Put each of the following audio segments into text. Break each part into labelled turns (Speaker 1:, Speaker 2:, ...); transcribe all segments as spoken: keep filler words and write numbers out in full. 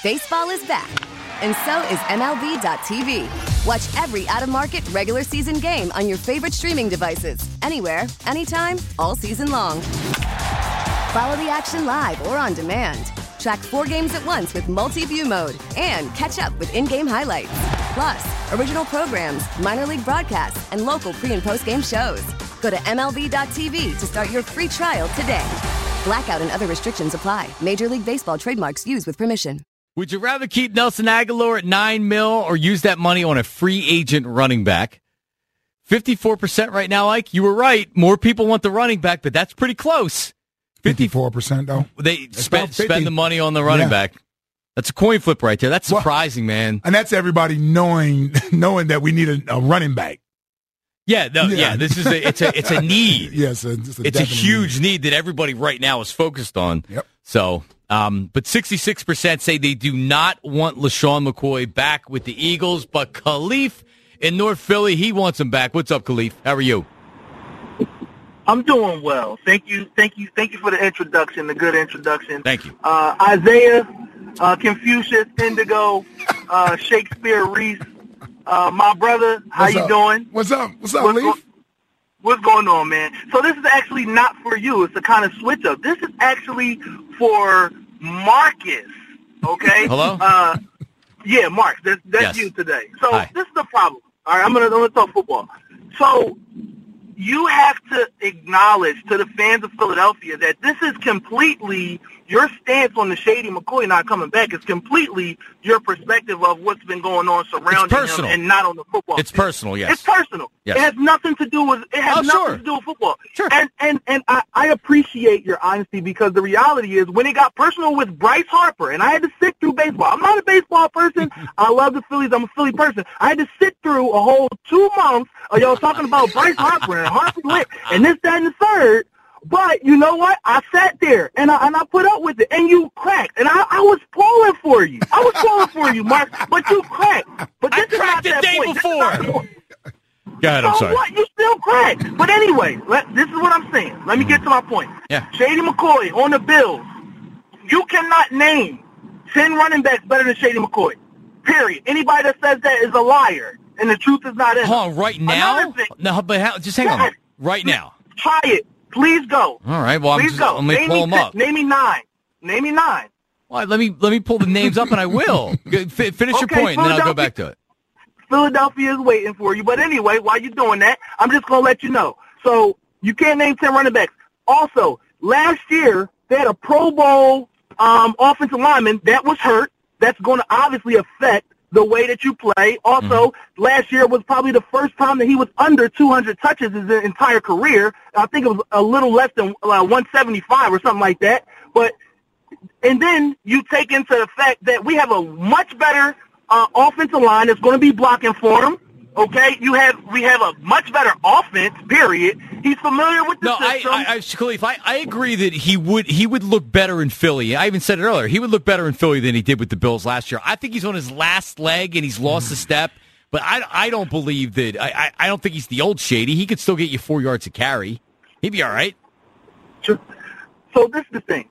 Speaker 1: Baseball is back, and so is M L B dot T V. Watch every out-of-market regular season game on your favorite streaming devices, anywhere, anytime, all season long. Follow the action live or on demand. Track four games at once with multi-view mode and catch up with in-game highlights. Plus, original programs, minor league broadcasts, and local pre- and post-game shows. Go to M L B dot T V to start your free trial today. Blackout and other restrictions apply. Major League Baseball trademarks used with permission.
Speaker 2: Would you rather keep Nelson Aguilar at nine mil or use that money on a free agent running back? fifty-four percent right now, Ike. You were right. More people want the running back, but that's pretty close.
Speaker 3: fifty-four percent, though.
Speaker 2: They spend, spend the money on the running
Speaker 3: yeah.
Speaker 2: back. That's a coin flip right there. That's surprising, well, man.
Speaker 3: And that's everybody knowing knowing that we need a, a running back.
Speaker 2: Yeah, no, yeah. yeah. This is a it's a it's a need.
Speaker 3: yes, it's a,
Speaker 2: it's a huge need. need that everybody right now is focused on.
Speaker 3: Yep.
Speaker 2: So, um, but sixty-six percent say they do not want LaShawn McCoy back with the Eagles, but Khalif in North Philly, he wants him back. What's up, Khalif? How are you?
Speaker 4: I'm doing well. Thank you, thank you, thank you for the introduction, the good introduction.
Speaker 2: Thank you.
Speaker 4: Uh, Isaiah, uh, Confucius, Indigo, uh, Shakespeare, Reese, uh, my brother, how
Speaker 3: What's
Speaker 4: you
Speaker 3: up?
Speaker 4: doing?
Speaker 3: What's up? What's up,
Speaker 4: What's,
Speaker 3: Leaf?
Speaker 4: go- what's going on, man? So this is actually not for you. It's a kind of switch up. This is actually for Marcus, okay?
Speaker 2: Hello?
Speaker 4: Uh, yeah, Mark, that's, that's
Speaker 2: Yes.
Speaker 4: you today. So
Speaker 2: Hi.
Speaker 4: this is the problem. All right, I'm going to I'm gonna talk football. So you have to acknowledge to the fans of Philadelphia that this is completely your stance on the Shady McCoy not coming back is completely your perspective of what's been going on surrounding him and not on the football
Speaker 2: It's
Speaker 4: field.
Speaker 2: personal, yes.
Speaker 4: It's personal.
Speaker 2: Yes.
Speaker 4: It has nothing to do with it has
Speaker 2: Oh,
Speaker 4: nothing
Speaker 2: sure.
Speaker 4: to do with football.
Speaker 2: Sure.
Speaker 4: And and and I, I appreciate your honesty because the reality is when it got personal with Bryce Harper, and I had to sit through baseball. I'm not a baseball person. I love the Phillies. I'm a Philly person. I had to sit through a whole two months of y'all talking about Bryce Harper and Harper Lit and this, that, and the third. But you know what? I sat there and I and I put up with it, and you cracked, and I, I was pulling for you. I was pulling for you, Mark, but you cracked. But this
Speaker 2: I
Speaker 4: is not
Speaker 2: cracked the
Speaker 4: that
Speaker 2: day
Speaker 4: point. This is
Speaker 2: before.
Speaker 4: not the point.
Speaker 2: Go ahead, I'm
Speaker 4: So
Speaker 2: sorry.
Speaker 4: what? You still cracked. But anyway, let, this is what I'm saying. Let me get to my point.
Speaker 2: Yeah.
Speaker 4: Shady McCoy on the Bills. You cannot name ten running backs better than Shady McCoy. Period. Anybody that says that is a liar, and the truth is not in.
Speaker 2: Hold on, right now?
Speaker 4: Another thing-
Speaker 2: No, but how, just hang on.
Speaker 4: Yes.
Speaker 2: Right now.
Speaker 4: Try it. Please go.
Speaker 2: All right, well, I'm
Speaker 4: Please
Speaker 2: just,
Speaker 4: go.
Speaker 2: let me
Speaker 4: name
Speaker 2: pull
Speaker 4: me
Speaker 2: them
Speaker 4: ten-
Speaker 2: up.
Speaker 4: Name me nine. Name me nine.
Speaker 2: Well, let me let me pull the names up, and I will. G- f- finish your
Speaker 4: Okay,
Speaker 2: point, and then I'll go
Speaker 4: Philadelphia-
Speaker 2: back to it.
Speaker 4: Philadelphia is waiting for you. But anyway, while you're doing that, I'm just going to let you know. So you can't name ten running backs. Also, last year, they had a Pro Bowl um, offensive lineman that was hurt. That's going to obviously affect the way that you play. Also, mm-hmm. last year was probably the first time that he was under two hundred touches his entire career. I think it was a little less than uh, one seventy-five or something like that. But and then you take into the fact that we have a much better uh, offensive line that's going to be blocking for him. Okay, you have we have a much better offense. Period. He's familiar with the
Speaker 2: No, I,
Speaker 4: system.
Speaker 2: I, I, Khalif, I, I agree that he would he would look better in Philly. I even said it earlier. He would look better in Philly than he did with the Bills last year. I think he's on his last leg and he's lost a step. But I, I don't believe that. I, I, I don't think he's the old Shady. He could still get you four yards to carry. He'd be all right.
Speaker 4: So this is the thing.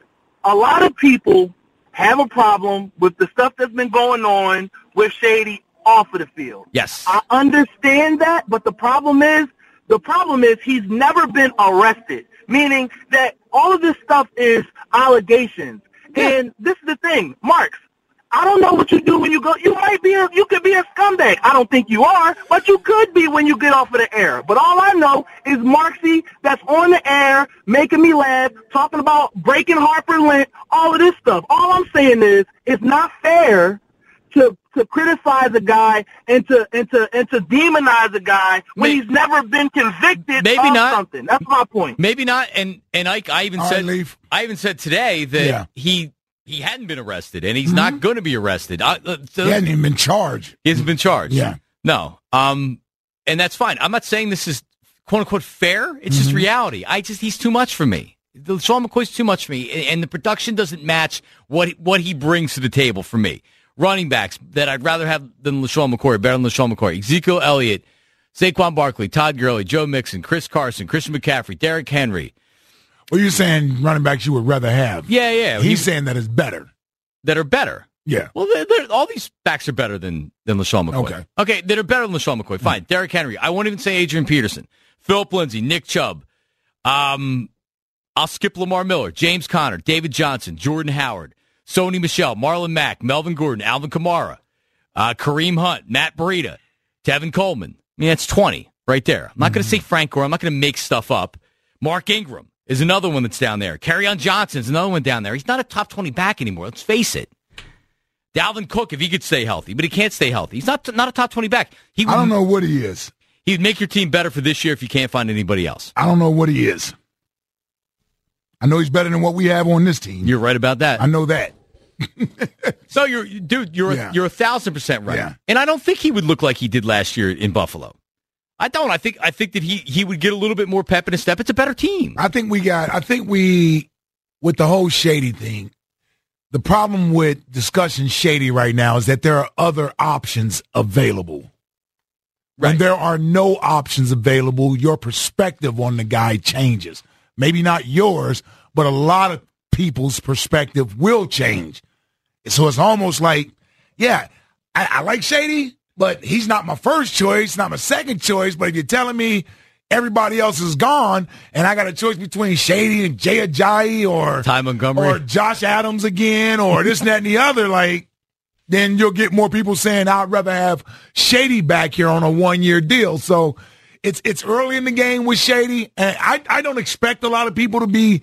Speaker 4: A lot of people have a problem with the stuff that's been going on with Shady off of the field.
Speaker 2: Yes.
Speaker 4: I understand that, but the problem is, the problem is he's never been arrested, meaning that all of this stuff is allegations. Yeah. And this is the thing, Marks, I don't know what you do when you go. You might be a, you could be a scumbag. I don't think you are, but you could be when you get off of the air. But all I know is Marksy that's on the air, making me laugh, talking about breaking Harper Lent, all of this stuff. All I'm saying is it's not fair to to criticize a guy and to and to and to demonize a guy when
Speaker 2: Maybe,
Speaker 4: he's never been convicted
Speaker 2: maybe
Speaker 4: of
Speaker 2: not.
Speaker 4: something. That's my point.
Speaker 2: Maybe not. And and Ike, I even
Speaker 3: All
Speaker 2: said
Speaker 3: right, Leaf.
Speaker 2: I even said today that
Speaker 3: Yeah.
Speaker 2: he he hadn't been arrested and he's
Speaker 3: Mm-hmm.
Speaker 2: not going to be arrested. I, uh, so
Speaker 3: He hadn't even been charged.
Speaker 2: he hasn't been charged.
Speaker 3: Yeah.
Speaker 2: No. Um. And that's fine. I'm not saying this is quote unquote fair. It's just reality. I just he's too much for me. Sean McCoy's too much for me, and, and the production doesn't match what what he brings to the table for me. Running backs that I'd rather have than LaShawn McCoy, or better than LaShawn McCoy. Ezekiel Elliott, Saquon Barkley, Todd Gurley, Joe Mixon, Chris Carson, Christian McCaffrey, Derrick Henry.
Speaker 3: Well, you're saying running backs you would rather have.
Speaker 2: Yeah, yeah.
Speaker 3: He's saying that it's better.
Speaker 2: That are better.
Speaker 3: Yeah.
Speaker 2: Well, they're, they're, all these backs are better than, than LaShawn McCoy.
Speaker 3: Okay.
Speaker 2: Okay, they're better than LaShawn McCoy. Fine. Mm. Derrick Henry. I won't even say Adrian Peterson. Philip Lindsay, Nick Chubb. Um, I'll skip Lamar Miller, James Conner, David Johnson, Jordan Howard, Sony Michel, Marlon Mack, Melvin Gordon, Alvin Kamara, uh, Kareem Hunt, Matt Breida, Tevin Coleman. I mean, that's twenty right there. I'm not mm. going to say Frank Gore. I'm not going to make stuff up. Mark Ingram is another one that's down there. Kerryon Johnson is another one down there. He's not a top twenty back anymore. Let's face it. Dalvin Cook, if he could stay healthy, but he can't stay healthy. He's not not a top twenty back. He would,
Speaker 3: I don't know what he is.
Speaker 2: He'd make your team better for this year if you can't find anybody else.
Speaker 3: I don't know what he is. I know he's better than what we have on this team.
Speaker 2: You're right about that.
Speaker 3: I know that.
Speaker 2: So you're, dude, you're yeah. you're a thousand percent right.
Speaker 3: Yeah.
Speaker 2: And I don't think he would look like he did last year in Buffalo. I don't. I think I think that he he would get a little bit more pep in his step. It's a better team.
Speaker 3: I think we got. I think we with the whole Shady thing. The problem with discussing Shady right now is that there are other options available. Right. When there are no options available, your perspective on the guy changes. Maybe not yours, but a lot of people's perspective will change. So it's almost like, yeah, I, I like Shady, but he's not my first choice, not my second choice. But if you're telling me everybody else is gone and I got a choice between Shady and Jay Ajayi or
Speaker 2: Ty Montgomery
Speaker 3: or Josh Adams again or this and that and the other, like, then you'll get more people saying I'd rather have Shady back here on a one-year deal. So it's it's early in the game with Shady, and I, I don't expect a lot of people to be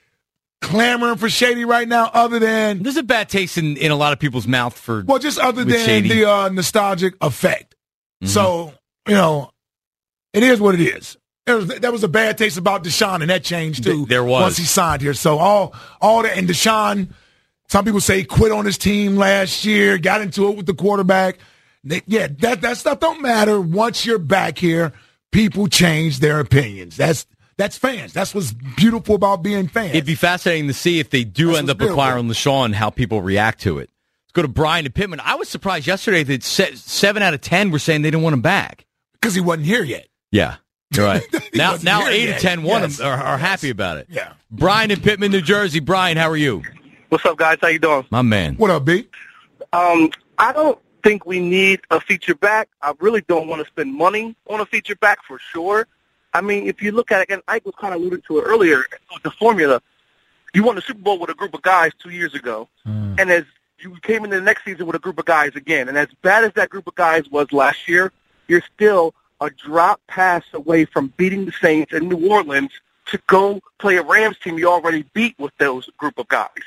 Speaker 3: clamoring for Shady right now other than...
Speaker 2: There's a bad taste in, in a lot of people's mouth for
Speaker 3: Well, just other than
Speaker 2: Shady.
Speaker 3: the uh, nostalgic effect. Mm-hmm. So, you know, it is what it is. There was, there was a bad taste about Deshaun, and that changed, too.
Speaker 2: There was.
Speaker 3: Once he signed here. So all, all that, and Deshaun... Some people say he quit on his team last year, got into it with the quarterback. They, yeah, that, that stuff don't matter. Once you're back here, people change their opinions. That's that's fans. That's what's beautiful about being fans.
Speaker 2: It'd be fascinating to see if they do that's end up beautiful. acquiring LaShawn, how people react to it. Let's go to Brian and Pittman. I was surprised yesterday that seven out of ten were saying they didn't want him back.
Speaker 3: Because he wasn't here yet.
Speaker 2: Yeah. You're right. now now eight of ten want yes. him, are, are yes. happy about it.
Speaker 3: Yeah.
Speaker 2: Brian in Pittman, New Jersey. Brian, how are you?
Speaker 5: What's up, guys? How you doing?
Speaker 2: My man.
Speaker 3: What up, B?
Speaker 5: Um, I don't think we need a feature back. I really don't want to spend money on a feature back for sure. I mean, if you look at it, and Ike was kind of alluding to it earlier, the formula, you won the Super Bowl with a group of guys two years ago, mm. and as you came into the next season with a group of guys again, and as bad as that group of guys was last year, you're still a drop pass away from beating the Saints in New Orleans to go play a Rams team you already beat with those group of guys.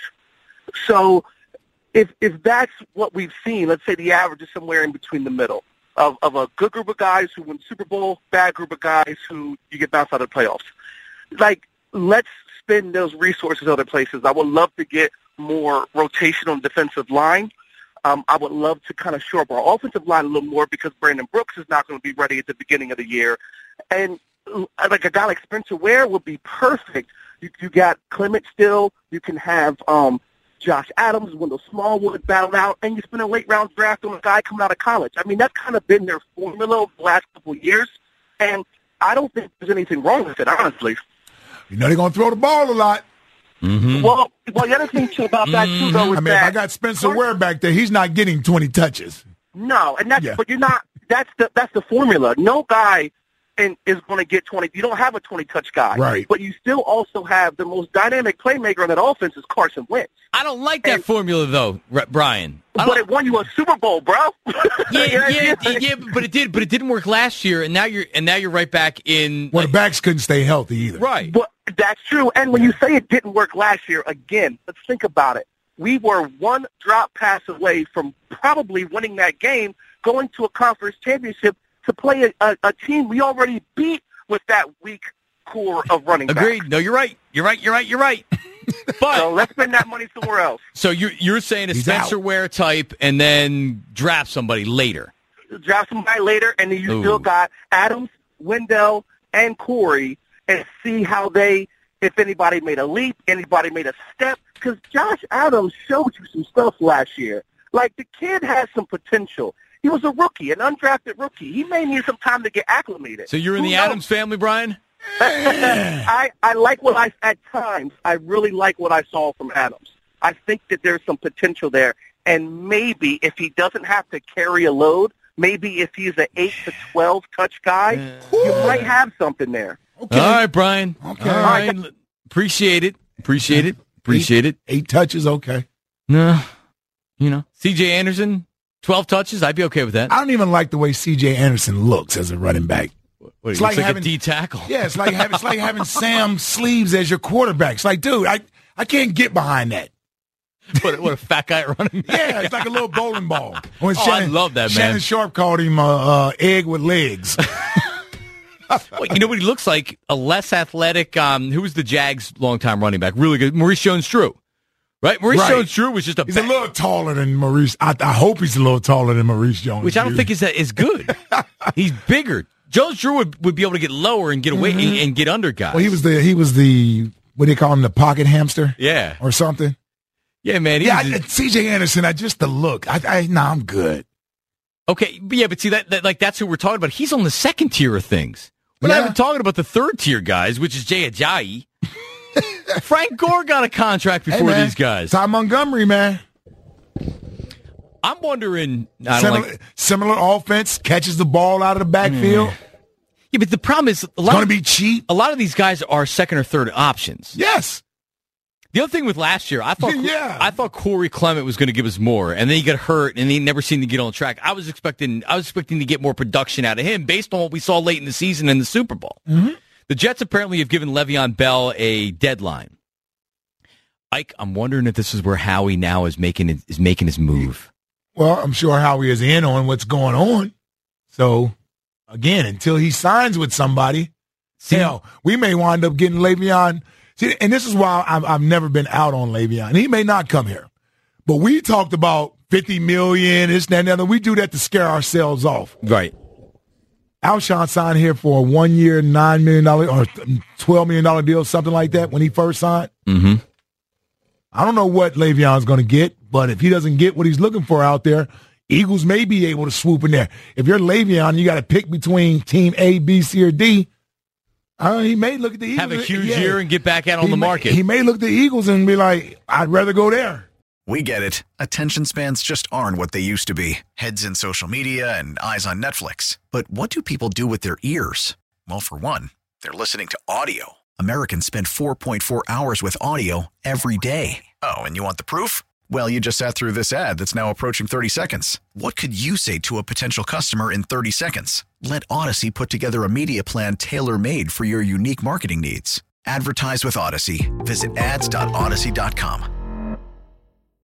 Speaker 5: So if if that's what we've seen, let's say the average is somewhere in between the middle of, of a good group of guys who win Super Bowl, bad group of guys who you get bounced out of the playoffs. Like, let's spend those resources other places. I would love to get more rotation on defensive line. Um, I would love to kind of shore up our offensive line a little more because Brandon Brooks is not going to be ready at the beginning of the year. And like a guy like Spencer Ware would be perfect. You, you got Clement still. You can have um, Josh Adams, Wendell Smallwood battle out, and you spend a late round draft on a guy coming out of college. I mean, that's kind of been their formula over the last couple of years, and I don't think there's anything wrong with it, honestly.
Speaker 3: You know they're going to throw the ball a lot.
Speaker 2: Mm-hmm.
Speaker 5: Well, well, the other thing, too, about that, too, though, is
Speaker 3: I mean,
Speaker 5: that...
Speaker 3: if I got Spencer Ware back there, he's not getting twenty touches.
Speaker 5: No, and that's,
Speaker 3: yeah.
Speaker 5: but you're not, that's the, that's the formula. No guy and is going to get twenty. You don't have a twenty-touch guy.
Speaker 3: Right.
Speaker 5: But you still also have the most dynamic playmaker on that offense is Carson Wentz.
Speaker 2: I don't like that and, formula, though, Brian.
Speaker 5: But it won you a Super Bowl, bro.
Speaker 2: yeah, yeah, yeah, but it did. But it didn't work last year, and now you're and now you're right back in.
Speaker 3: Well, the backs couldn't stay healthy either.
Speaker 2: Right.
Speaker 5: But that's true. And when you say it didn't work last year, again, let's think about it. We were one drop pass away from probably winning that game, going to a conference championship to play a, a, a team we already beat with that weak core of running backs.
Speaker 2: Agreed. No, you're right. You're right. You're right. You're right. But
Speaker 5: so let's spend that money somewhere else.
Speaker 2: So you're you're saying a
Speaker 3: He's
Speaker 2: Spencer
Speaker 3: out.
Speaker 2: Ware type, and then draft somebody later.
Speaker 5: Draft somebody later, and then you
Speaker 2: Ooh.
Speaker 5: still got Adams, Wendell, and Corey, and see how they, if anybody made a leap, anybody made a step. Because Josh Adams showed you some stuff last year. Like, the kid has some potential. He was a rookie, an undrafted rookie. He may need some time to get acclimated.
Speaker 2: So you're in
Speaker 5: Who
Speaker 2: the
Speaker 5: knows?
Speaker 2: Adams family, Brian?
Speaker 5: I, I like what I, at times, I really like what I saw from Adams. I think that there's some potential there. And maybe if he doesn't have to carry a load, maybe if he's an eight to twelve touch guy, uh, you might have something there.
Speaker 2: Okay. All right, Brian. Okay. All right. Appreciate it. Appreciate it. Appreciate
Speaker 3: eight,
Speaker 2: it.
Speaker 3: Eight touches, okay.
Speaker 2: No. You know, C J Anderson, twelve touches, I'd be okay with that.
Speaker 3: I don't even like the way C J Anderson looks as a running back.
Speaker 2: What, it's like, like having a D tackle.
Speaker 3: Yeah, it's like having, it's like having Sam Sleeves as your quarterback. It's like, dude, I, I can't get behind that.
Speaker 2: What, what a fat guy running back.
Speaker 3: Yeah, it's like a little bowling ball. When
Speaker 2: oh,
Speaker 3: Shannon,
Speaker 2: I love that, man.
Speaker 3: Shannon Sharp called him uh, uh, egg with legs.
Speaker 2: Well, you know what he looks like? A less athletic, um, who was the Jags' longtime running back? Really good. Maurice Jones-Drew. Right? Maurice right. Jones-Drew was just a
Speaker 3: He's bad. a little taller than Maurice. I, I hope he's a little taller than Maurice Jones.
Speaker 2: Which I don't think is that is good. He's bigger. Jones-Drew would, would be able to get lower and get away mm-hmm. and, and get under guys.
Speaker 3: Well, he was the, he was the, what do they call him, the pocket hamster?
Speaker 2: Yeah.
Speaker 3: Or something?
Speaker 2: Yeah, man.
Speaker 3: Yeah, I, C J Anderson, I just the look. I, I no, nah, I'm good.
Speaker 2: Okay, but yeah, but see that, that like that's who we're talking about. He's on the second tier of things. We're yeah. not even talking about the third tier guys, which is Jay Ajayi. Frank Gore got a contract before
Speaker 3: hey, man,
Speaker 2: these guys.
Speaker 3: Ty Montgomery, man.
Speaker 2: I'm wondering. I
Speaker 3: similar,
Speaker 2: like,
Speaker 3: similar offense, catches the ball out of the backfield. Mm.
Speaker 2: Yeah, but the problem is, a lot
Speaker 3: going to
Speaker 2: of,
Speaker 3: be cheap.
Speaker 2: A lot of these guys are second or third options.
Speaker 3: Yes.
Speaker 2: The other thing with last year, I thought
Speaker 3: yeah.
Speaker 2: I thought Corey Clement was going to give us more, and then he got hurt, and he never seemed to get on track. I was expecting I was expecting to get more production out of him based on what we saw late in the season in the Super Bowl.
Speaker 3: Mm-hmm.
Speaker 2: The Jets apparently have given Le'Veon Bell a deadline. Ike, I'm wondering if this is where Howie now is making is making his move.
Speaker 3: Well, I'm sure Howie is in on what's going on. So, again, until he signs with somebody, See, hell, we may wind up getting Le'Veon. See, and this is why I've, I've never been out on Le'Veon. He may not come here. But we talked about fifty million dollars, this, that, and the other. We do that to scare ourselves off.
Speaker 2: Right.
Speaker 3: Alshon signed here for a one-year, nine million dollars or twelve million dollars deal, something like that, when he first signed.
Speaker 2: Mm-hmm.
Speaker 3: I don't know what Le'Veon's going to get, but if he doesn't get what he's looking for out there, Eagles may be able to swoop in there. If you're Le'Veon, you got to pick between team A, B, C, or D. Uh, he may look at the Eagles.
Speaker 2: Have a huge
Speaker 3: yeah.
Speaker 2: year and get back out on
Speaker 3: he
Speaker 2: the
Speaker 3: may,
Speaker 2: market.
Speaker 3: He may look at the Eagles and be like, I'd rather go there.
Speaker 6: We get it. Attention spans just aren't what they used to be. Heads in social media and eyes on Netflix. But what do people do with their ears? Well, for one, they're listening to audio. Americans spend four point four hours with audio every day. Oh, and you want the proof? Well, you just sat through this ad that's now approaching thirty seconds. What could you say to a potential customer in thirty seconds? Let Odyssey put together a media plan tailor-made for your unique marketing needs. Advertise with Odyssey. Visit ads dot odyssey dot com.